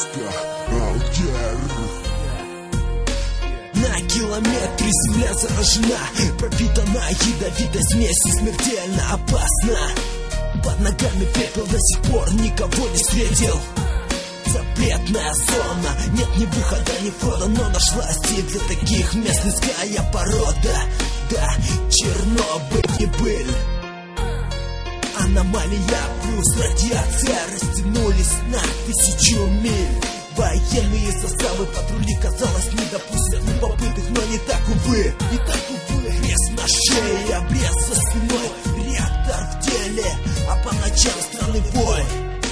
На километры земля заражена, пропитана ядовитой смесью, смертельно опасна. Под ногами пепел, до сих пор никого не встретил. Запретная зона, нет ни выхода, ни входа, но нашлась и для таких мест людская порода. Да, Чернобыль не быль. Аномалия плюс радиация растянулись на 1000 миль. Военные составы, патрули, казалось, не допустят любопытных, но не так, увы. Не так, увы. Крест на шее, обрез за спиной, реактор в деле, а по ночам странный бой.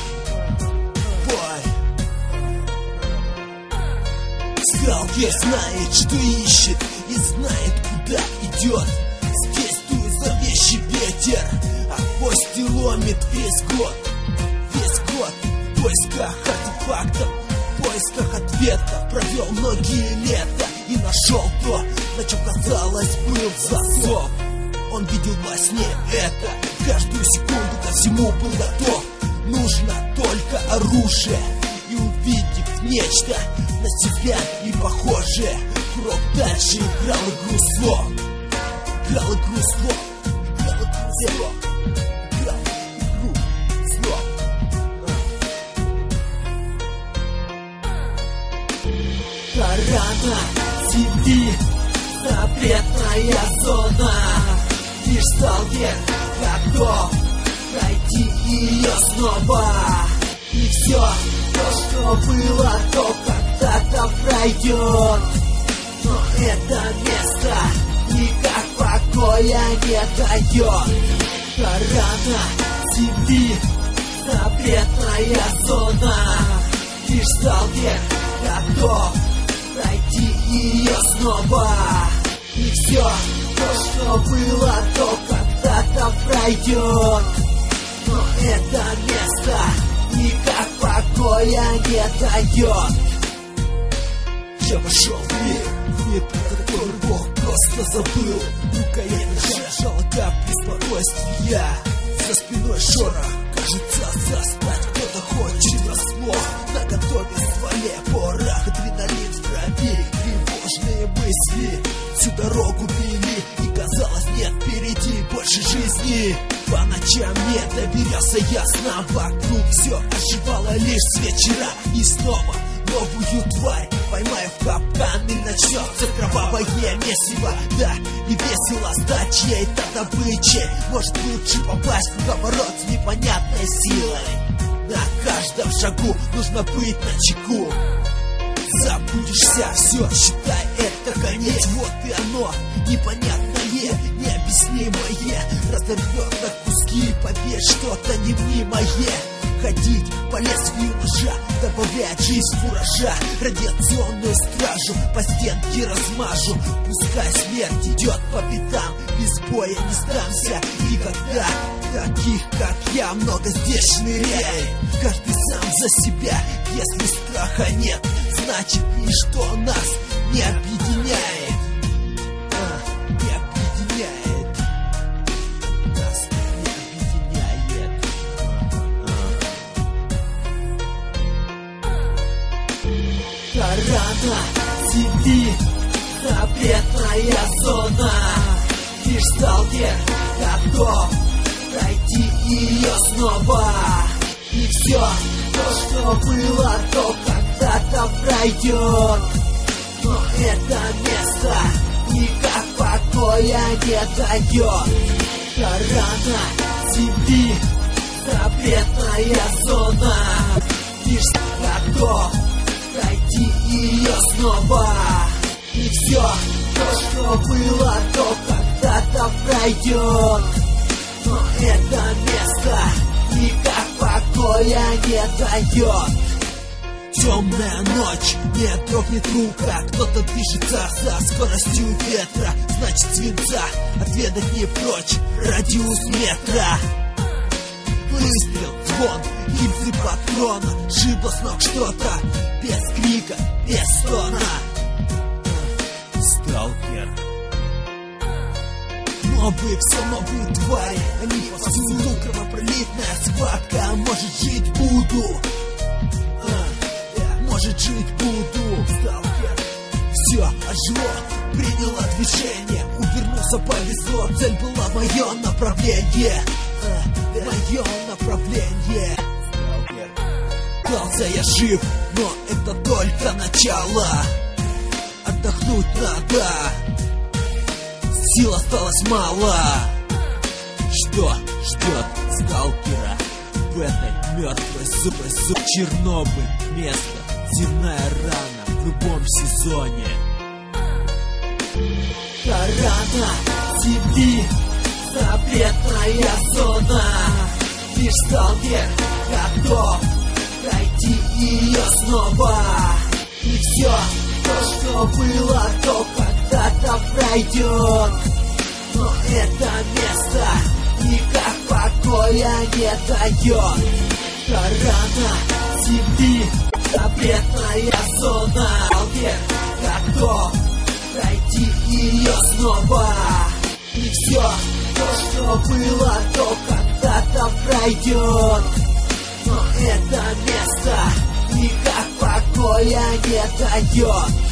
Сталкер знает, что ищет, и знает, куда идет. Здесь дует зловещий ветер, а кости ломит весь год. Весь год в поисках артефактов, в поисках ответов. Провел многие лета и нашел то, на чем, казалось, был засов. Он видел во сне это, каждую секунду ко всему был готов. Нужно только оружие, и увидев нечто на себя и похожее, крок дальше играл игру слов. Играл игру слов. Играл игру слов. Играл игру слов. Тарана земли, запретная зона. Лишь сталкер готов пройти ее снова. И все то, что было, то когда-то пройдет. Но это место никак покоя не дает. Тарана земли, запретная зона. Лишь сталкер готов пройти ее снова. И все то, что было, то когда-то пройдет. Но это место никак покоя не дает. Я вошел в мир, про который Бог просто забыл. Рукоять нажала капли спокойствия. За спиной шорох, кажется, застать кто-то хочет врасплох. На готове стволе порох, адреналин в крови, тревожные мысли всю дорогу били, и казалось, нет впереди больше жизни. По ночам не доверялся ясно, вокруг все оживало лишь с вечера. И снова новую тварь поймаю в капкан, и начнется кровавое месиво. Да, не весело стать чьей-то добычей. Может, лучше попасть в круговорот с непонятной силой. На каждом шагу нужно быть начеку. Забудешься, все, считай, это конец. Вот и оно, непонятное, необъяснимое, разорвет на куски, поверь, что-то невнимое. Ходить по лезвию ножа, добавлять жизнь в урожа. Радиационную стражу по стенке размажу. Пускай смерть идет по пятам, без боя не сдамся. И когда таких, как я, много здесь шныряет, каждый сам за себя, если страха нет, значит ничто нас не объединяет. Не объединяет. Нас не объединяет. Тарана земли, запретная зона. Лишь сталкер готов пройти ее снова. И все то, что было, то когда-то пройдет. Но это место никак покоя не дает. Тарана земли, запретная зона. Лишь готов пройти ее снова. И все то, что было, то когда-то пройдет. Но это место никак покоя не дает. Темная ночь, не дрогнет рука, кто-то движется со скоростью ветра. Значит, свинца отведать не прочь, радиус метра. Выстрел, звон, гильзы патрона, шибло с ног что-то, без крика, без стона. Сталкер. Новые, все новые твари, они повсюду, кровопролитная схватка, может, жить буду. может жить буду. Сталкер, все ожило, приняло движение, увернулся, повезло, цель была мое направление, мое направление. Клялся я жив, но это только начало. Отдохнуть надо, сил осталось мало. Что ждет сталкера в этой мертвой суп Чернобыль, место, земная рана в любом сезоне. Рана земли, запретная зона. Лишь сталкер готов пройти ее снова. И все то, что было, то когда-то пройдет. Но это место никак покоя не дает. Рана земли, запретная зона. Сталкер готов пройти ее снова. И все то, что было, то когда-то пройдет. Но это место никак покоя не дает.